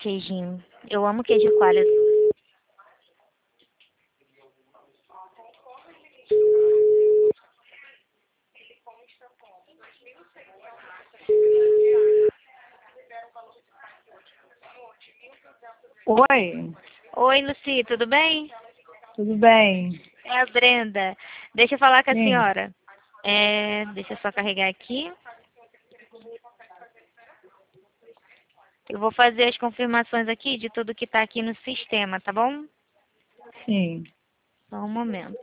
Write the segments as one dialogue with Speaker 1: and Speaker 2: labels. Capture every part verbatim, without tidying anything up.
Speaker 1: queijinho. Eu amo queijo coalho.
Speaker 2: Oi,
Speaker 1: Oi, Luci, tudo bem?
Speaker 2: tudo bem?
Speaker 1: É a Brenda. Deixa eu falar com a
Speaker 2: Sim,
Speaker 1: senhora. É, deixa eu só carregar aqui. Eu vou fazer as confirmações aqui de tudo que tá aqui no sistema, tá bom?
Speaker 2: sim.
Speaker 1: Só um momento.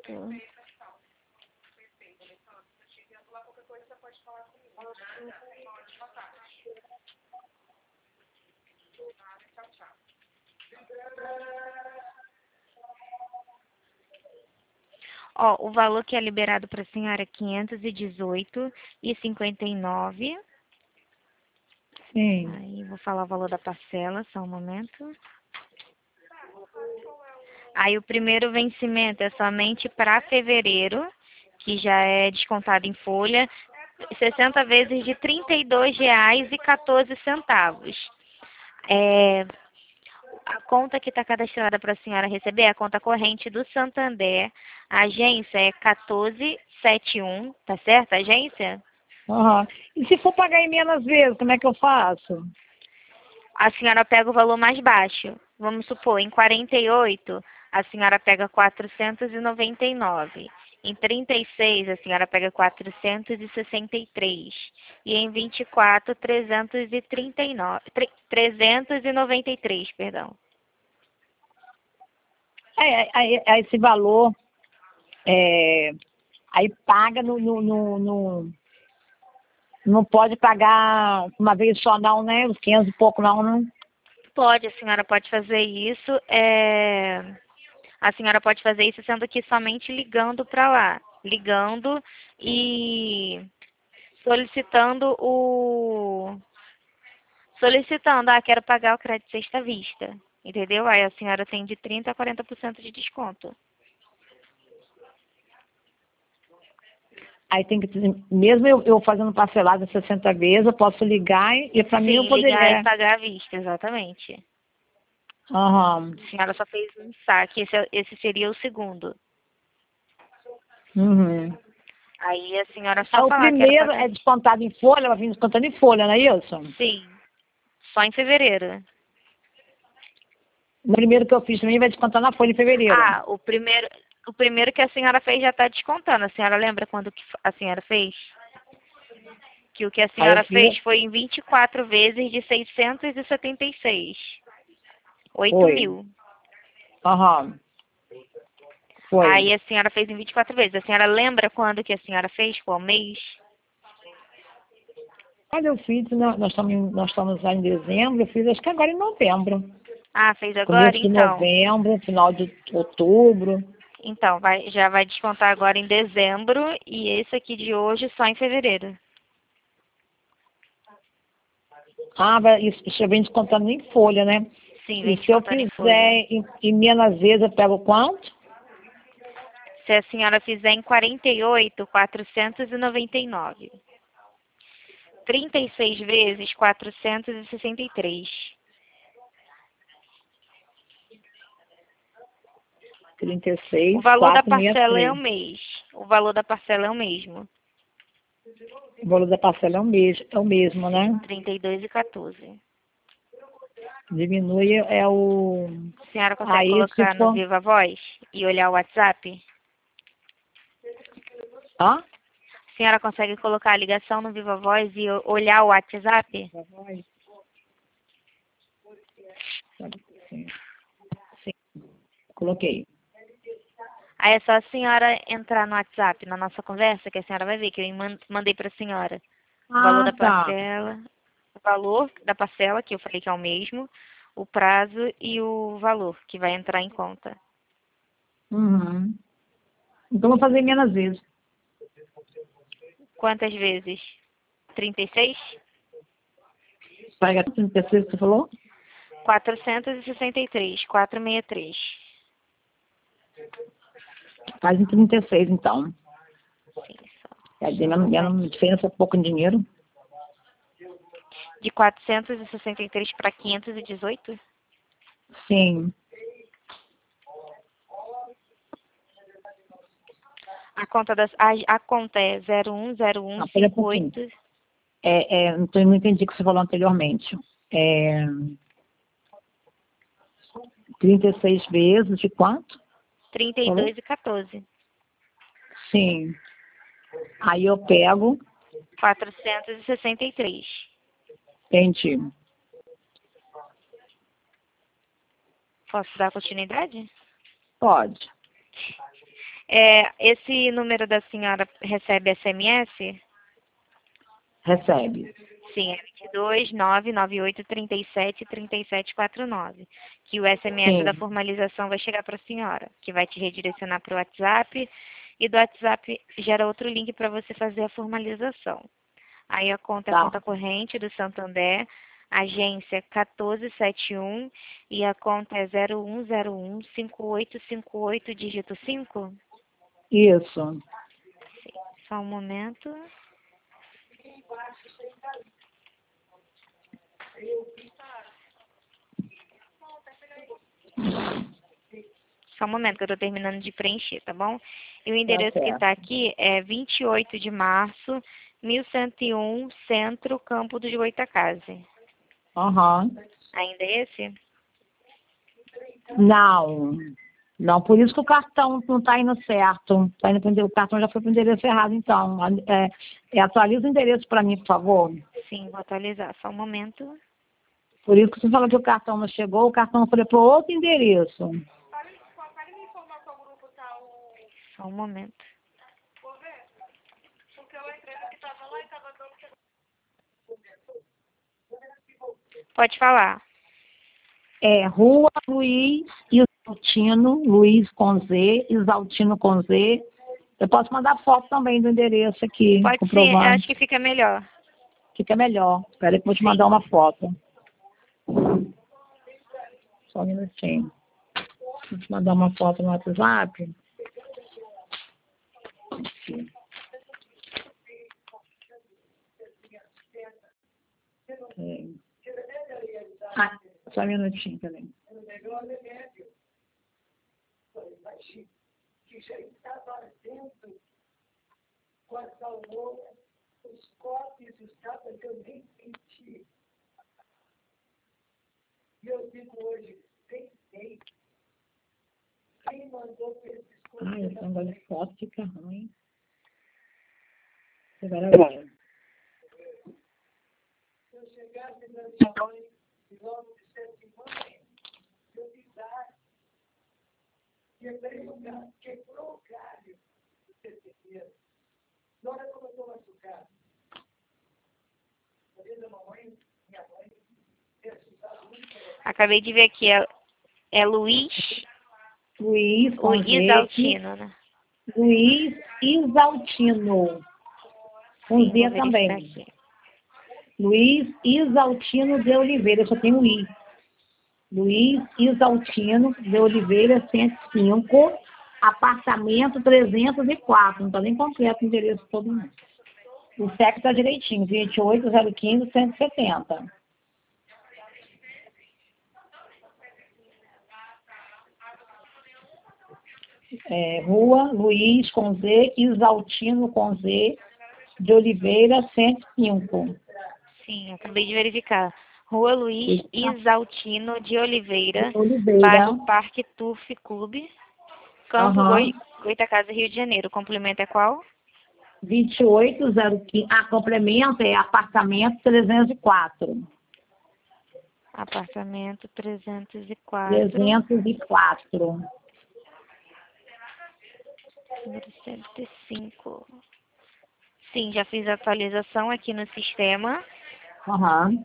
Speaker 1: Ó, o valor que é liberado para a senhora é quinhentos e dezoito reais e cinquenta e nove.
Speaker 2: Sim.
Speaker 1: Aí vou falar o valor da parcela, só um momento. Aí o primeiro vencimento é somente para fevereiro, que já é descontado em folha, sessenta vezes de trinta e dois reais e quatorze centavos. É, a conta que está cadastrada para a senhora receber é a conta corrente do Santander. A agência é quatorze setenta e um, tá certo? A agência?
Speaker 2: Aham. E se for pagar em menos vezes, como é que eu faço?
Speaker 1: A senhora pega o valor mais baixo. Vamos supor, em quarenta e oito, a senhora pega quatrocentos e noventa e nove. Em trinta e seis, a senhora pega quatrocentos e sessenta e três. E em vinte e quatro, trezentos e trinta e nove, tre- trezentos e noventa e três, perdão.
Speaker 2: Aí, aí, aí esse valor, é, aí paga no, no, no, no- não pode pagar uma vez só não, né? Os quinhentos e pouco não, né?
Speaker 1: Pode, a senhora pode fazer isso. É... A senhora pode fazer isso sendo que somente ligando para lá. Ligando e solicitando o solicitando, ah, quero pagar o crédito sexta vista, entendeu? Aí a senhora tem de trinta a quarenta por cento de desconto.
Speaker 2: Aí tem que, mesmo eu, eu fazendo parcelado sessenta vezes, eu posso ligar e, e para mim eu
Speaker 1: Sim, ligar e
Speaker 2: poderia.
Speaker 1: pagar à vista, exatamente.
Speaker 2: Aham.
Speaker 1: A senhora só fez um saque, esse, é- esse seria o segundo.
Speaker 2: Uhum.
Speaker 1: Aí a senhora
Speaker 2: Aí
Speaker 1: só
Speaker 2: o
Speaker 1: falar, quero
Speaker 2: primeiro
Speaker 1: pagar.
Speaker 2: é descontado em folha, vai vir descontando em folha, não é isso?
Speaker 1: Sim, só em fevereiro.
Speaker 2: O primeiro que eu fiz também vai descontar na folha em fevereiro.
Speaker 1: Ah, o primeiro, o primeiro que a senhora fez já está descontando. A senhora lembra quando que a senhora fez? Que o que a
Speaker 2: Aí eu
Speaker 1: senhora
Speaker 2: fiz,
Speaker 1: fez foi em vinte e quatro vezes de seiscentos e setenta e seis. oito
Speaker 2: foi.
Speaker 1: mil.
Speaker 2: Aham, foi.
Speaker 1: Aí a senhora fez em vinte e quatro vezes. A senhora lembra quando que a senhora fez? Qual mês?
Speaker 2: Olha, eu fiz, nó- nós estamos, em- nós estamos lá em dezembro, eu fiz acho que agora em novembro.
Speaker 1: Ah, fez agora?
Speaker 2: Começo de
Speaker 1: Então.
Speaker 2: novembro, final de outubro.
Speaker 1: Então, vai, já vai descontar agora em dezembro e esse aqui de hoje só em fevereiro.
Speaker 2: Ah, vai, isso, isso vem descontando em folha, né?
Speaker 1: Sim,
Speaker 2: E
Speaker 1: vem
Speaker 2: se eu
Speaker 1: descontando em folha.
Speaker 2: fizer em, em menos vezes, eu pego quanto?
Speaker 1: Se a senhora fizer em quarenta e oito, quatrocentos e noventa e nove. trinta e seis vezes, quatrocentos e sessenta e três.
Speaker 2: trinta e
Speaker 1: O
Speaker 2: seis,
Speaker 1: valor da
Speaker 2: quatrocentos e sessenta e
Speaker 1: parcela é o
Speaker 2: três.
Speaker 1: mês. O valor da parcela é o mesmo.
Speaker 2: O valor da parcela é o mesmo, é o mesmo,
Speaker 1: Sim,
Speaker 2: né?
Speaker 1: trinta e dois e quatorze.
Speaker 2: Diminui é o.
Speaker 1: A senhora consegue
Speaker 2: Aí se
Speaker 1: colocar no
Speaker 2: for.
Speaker 1: Viva Voz e olhar o WhatsApp?
Speaker 2: Hã?
Speaker 1: A senhora consegue colocar a ligação no Viva Voz e o- olhar o WhatsApp?
Speaker 2: Sim, sim, coloquei.
Speaker 1: Aí é só a senhora entrar no WhatsApp, na nossa conversa, que a senhora vai ver que eu man- mandei para a senhora o valor
Speaker 2: Ah,
Speaker 1: da
Speaker 2: tá.
Speaker 1: parcela, o valor da parcela, que eu falei que é o mesmo, o prazo e o valor que vai entrar em conta.
Speaker 2: Uhum. Então vou fazer menos vezes.
Speaker 1: Quantas vezes? trinta e seis?
Speaker 2: Paga trinta e seis que você falou?
Speaker 1: quatrocentos e sessenta e três, quatrocentos e sessenta e três.
Speaker 2: Faz em trinta e seis então.
Speaker 1: Sim, só.
Speaker 2: É
Speaker 1: Deixa
Speaker 2: de
Speaker 1: eu
Speaker 2: menos,
Speaker 1: anotar
Speaker 2: menos
Speaker 1: aqui.
Speaker 2: diferença, pouco em dinheiro.
Speaker 1: De quatrocentos e sessenta e três para quinhentos e dezoito?
Speaker 2: Sim.
Speaker 1: A conta, das, a, a conta é zero um zero um
Speaker 2: Não, pera um
Speaker 1: cinco
Speaker 2: pouquinho.
Speaker 1: oito.
Speaker 2: É, é, não, tô- não entendi o que você falou anteriormente. É, trinta e seis vezes de quanto?
Speaker 1: trinta e dois e quatorze.
Speaker 2: Sim. Aí eu pego,
Speaker 1: quatrocentos e sessenta e três.
Speaker 2: entendi.
Speaker 1: Posso dar continuidade?
Speaker 2: Pode.
Speaker 1: É, esse número da senhora recebe S M S?
Speaker 2: Recebe.
Speaker 1: Sim, é vinte e dois nove nove oito trinta e sete trinta e sete quarenta e nove. Que o S M S da
Speaker 2: Sim.
Speaker 1: formalização vai chegar para a senhora, que vai te redirecionar para o WhatsApp, e do WhatsApp gera outro link para você fazer a formalização. Aí a conta é a
Speaker 2: Tá.
Speaker 1: conta corrente do Santander, agência quatorze setenta e um, e a conta é zero um zero um cinco oito cinco oito, dígito cinco.
Speaker 2: Isso.
Speaker 1: Só um momento. Só um momento que eu estou terminando de preencher, tá bom? E o
Speaker 2: Tá
Speaker 1: endereço que
Speaker 2: certo.
Speaker 1: está aqui é vinte e oito de março, mil cento e um, Centro, Campo dos Goitacazes.
Speaker 2: Aham.
Speaker 1: Ainda é esse?
Speaker 2: Não. Não, por isso que o cartão não está indo certo. Tá indo pro ende- o cartão já foi para o endereço errado, então. É, é, atualiza o endereço para mim, por favor.
Speaker 1: Sim, vou atualizar. Só um momento.
Speaker 2: Por isso que você falou que o cartão não chegou, o cartão foi para outro endereço.
Speaker 1: Só um momento. Pode falar.
Speaker 2: É Rua Luiz Isaltino, Luiz com Z, Isaltino com Z. Eu posso mandar foto também do endereço aqui,
Speaker 1: Pode sim, eu
Speaker 2: comprovando.
Speaker 1: acho que fica melhor.
Speaker 2: Fica melhor. Espera aí que eu vou te
Speaker 1: Sim.
Speaker 2: mandar uma foto. Só um minutinho. Vou te mandar uma foto no WhatsApp. É. Ah, só um minutinho também. Ai, esse negócio de foto fica ruim. Agora vai.
Speaker 1: Acabei de ver aqui. É, é Luiz
Speaker 2: Luiz
Speaker 1: o
Speaker 2: com Z.
Speaker 1: Isaltino, né?
Speaker 2: Luiz Isaltino. Com
Speaker 1: Sim, vou
Speaker 2: Z
Speaker 1: verificar
Speaker 2: também.
Speaker 1: aqui.
Speaker 2: Luiz Isaltino de Oliveira, eu só tenho I. Luiz Isaltino de Oliveira, cento e cinco, apartamento trezentos e quatro. Não está nem completo o endereço todo mundo. O S E C está direitinho, vinte e oito zero quinze cento e setenta. É, Rua Luiz com Z, Isaltino com Z, de Oliveira, cento e cinco.
Speaker 1: Sim, acabei de verificar. Rua Luiz Isaltino de Oliveira,
Speaker 2: Oliveira.
Speaker 1: bairro Parque Turf Clube, Campo
Speaker 2: Aham.
Speaker 1: Goi Goitacazes, Rio de Janeiro. O complemento é qual?
Speaker 2: vinte e oito zero quinze. Ah, complemento é apartamento trezentos e quatro.
Speaker 1: Apartamento trezentos e quatro,
Speaker 2: trezentos e quatro.
Speaker 1: número cento e cinco. Sim, já fiz a atualização aqui no sistema.
Speaker 2: Aham.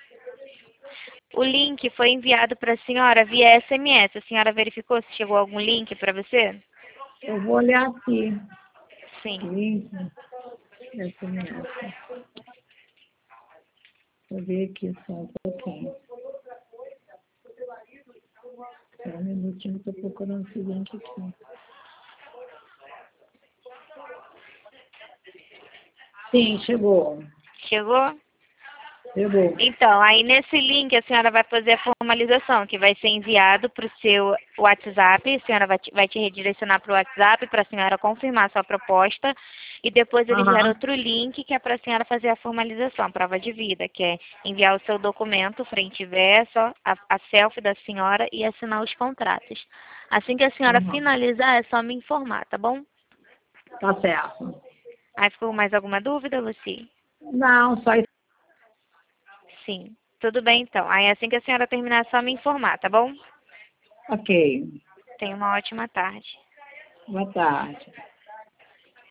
Speaker 1: O link foi enviado para a senhora via S M S. A senhora verificou se chegou algum link para você?
Speaker 2: Eu vou olhar aqui.
Speaker 1: Sim.
Speaker 2: Link. S M S. Vou ver aqui só um pouquinho. Só um minutinho, estou procurando esse link aqui. Sim, chegou.
Speaker 1: Chegou?
Speaker 2: Chegou.
Speaker 1: Então, aí nesse link a senhora vai fazer a formalização, que vai ser enviado para o seu WhatsApp. A senhora vai te, vai te redirecionar para o WhatsApp para a senhora confirmar sua proposta. E depois ele gera
Speaker 2: Aham.
Speaker 1: outro link que é para a senhora fazer a formalização, prova de vida, que é enviar o seu documento, frente e verso, a, a selfie da senhora e assinar os contratos. Assim que a senhora
Speaker 2: Aham.
Speaker 1: finalizar, é só me informar, tá bom?
Speaker 2: Tá certo.
Speaker 1: Aí ficou mais alguma dúvida, Luci?
Speaker 2: Não, só isso.
Speaker 1: Sim. Tudo bem, então. Aí assim que a senhora terminar, é só me informar, tá bom?
Speaker 2: Ok.
Speaker 1: Tenha uma ótima tarde.
Speaker 2: Boa tarde.